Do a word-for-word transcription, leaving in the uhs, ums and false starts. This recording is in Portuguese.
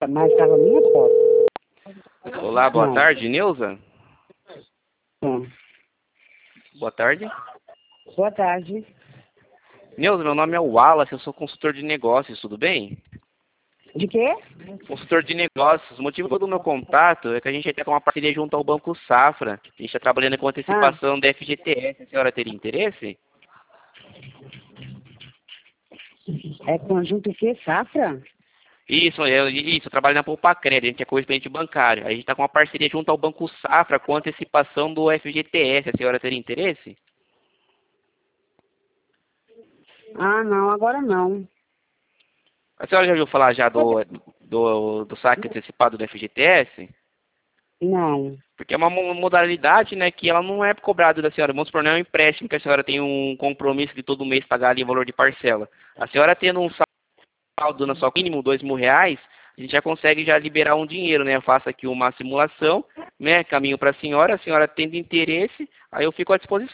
Mas estava minha foto. Olá, boa Não. tarde, Neuza. Não. Boa tarde. Boa tarde. Neuza, meu nome é Wallace, eu sou consultor de negócios, tudo bem? De quê? Consultor de negócios. O motivo do meu contato é que a gente está com uma parceria junto ao Banco Safra. A gente está trabalhando com Ah, antecipação da F G T S. A senhora teria interesse? é conjunto o quê? Safra? Isso, eu, isso, eu trabalho na Poupa Crédito, a gente é correspondente bancário. A gente está com uma parceria junto ao Banco Safra com antecipação do F G T S. A senhora teria interesse? Ah, não, agora não. A senhora já ouviu falar já do, do, do saque antecipado do F G T S? Não. Porque é uma mo- modalidade, né, que ela não é cobrada da senhora. Vamos supor, não é um empréstimo que a senhora tem um compromisso de todo mês pagar ali o valor de parcela. A senhora tendo um saldo na sua mínimo dois mil reais, a gente já consegue já liberar um dinheiro, né? Eu faço aqui uma simulação, né? Caminho para a senhora, a senhora tendo interesse, aí eu fico à disposição.